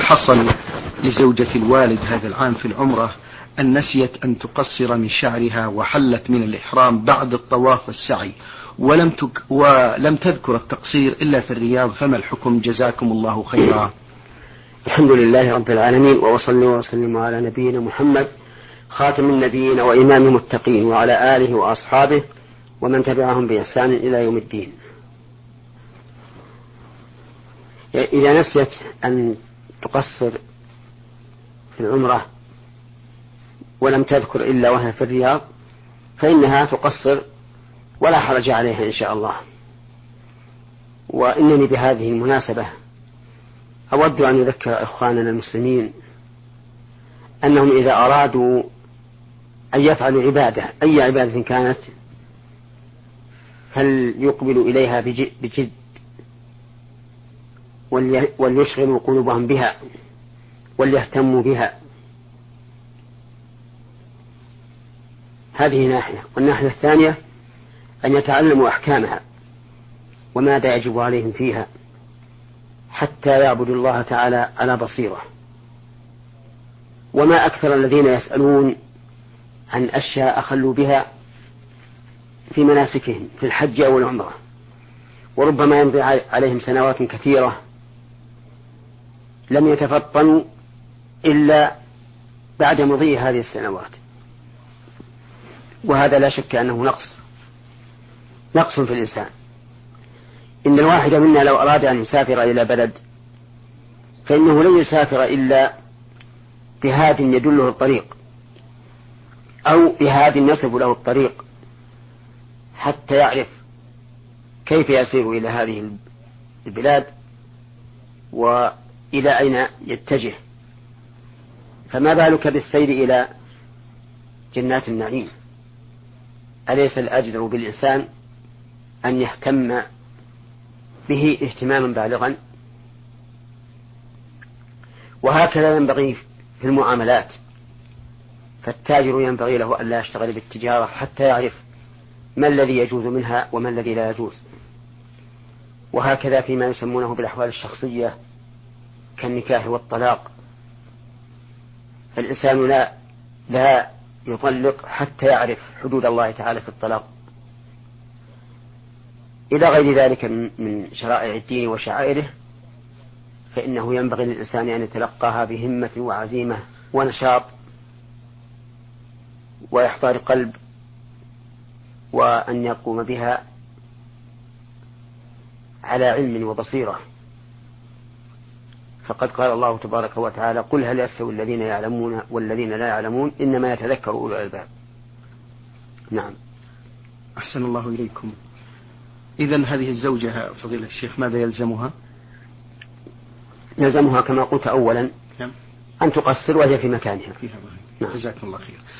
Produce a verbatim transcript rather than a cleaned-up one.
حصل لزوجة الوالد هذا العام في العمرة أن نسيت أن تقصر من شعرها وحلت من الإحرام بعد الطواف والسعي، ولم, تك ولم تذكر التقصير إلا في الرياض، فما الحكم جزاكم الله خيرا؟ الحمد لله رب العالمين، وصلى وسلم على نبينا محمد خاتم النبيين وإمام المتقين وعلى آله وأصحابه ومن تبعهم بإحسان إلى يوم الدين. إذا نسيت أن تقصر في العمرة ولم تذكر إلا وهي في الرياض فإنها تقصر ولا حرج عليها إن شاء الله. وإنني بهذه المناسبة أود أن يذكر إخواننا المسلمين أنهم إذا أرادوا أن يفعلوا عبادة أي عبادة كانت فليقبلوا إليها بجد وليشغلوا قلوبهم بها وليهتموا بها. هذه ناحية. والناحية الثانية أن يتعلموا أحكامها وماذا يجب عليهم فيها حتى يعبدوا الله تعالى على بصيرة. وما أكثر الذين يسألون عن أشياء أخلوا بها في مناسكهم في الحج أو العمرة، وربما يمضي عليهم سنوات كثيرة لم يتفطنوا إلا بعد مضي هذه السنوات، وهذا لا شك أنه نقص نقص في الإنسان. إن الواحد منا لو أراد أن يسافر إلى بلد فإنه لن يسافر إلا بهاد يدله الطريق أو بهاد يصف له الطريق حتى يعرف كيف يسير إلى هذه البلاد وإلى أين يتجه. فما بالك بالسير إلى جنات النعيم؟ أليس الأجدر بالإنسان أن يهتم به اهتماما بالغا؟ وهكذا ينبغي في المعاملات، فالتاجر ينبغي له أن لا يشتغل بالتجارة حتى يعرف ما الذي يجوز منها وما الذي لا يجوز. وهكذا فيما يسمونه بالأحوال الشخصية كالنكاح والطلاق، فالإنسان لا لا يطلق حتى يعرف حدود الله تعالى في الطلاق. إلى غير ذلك من شرائع الدين وشعائره فإنه ينبغي للإنسان أن يتلقاها بهمة وعزيمة ونشاط وإحضار قلب، وأن يقوم بها على علم وبصيرة. فقد قال الله تبارك وتعالى: قل هل يستوي الذين يعلمون والذين لا يعلمون إنما يتذكر أولو الألباب. نعم. أحسن الله إليكم. إذن هذه الزوجة فضيلة الشيخ ماذا يلزمها؟ يلزمها كما قلت أولا أن تقصر وهي في مكانها. نعم. جزاكم الله خير.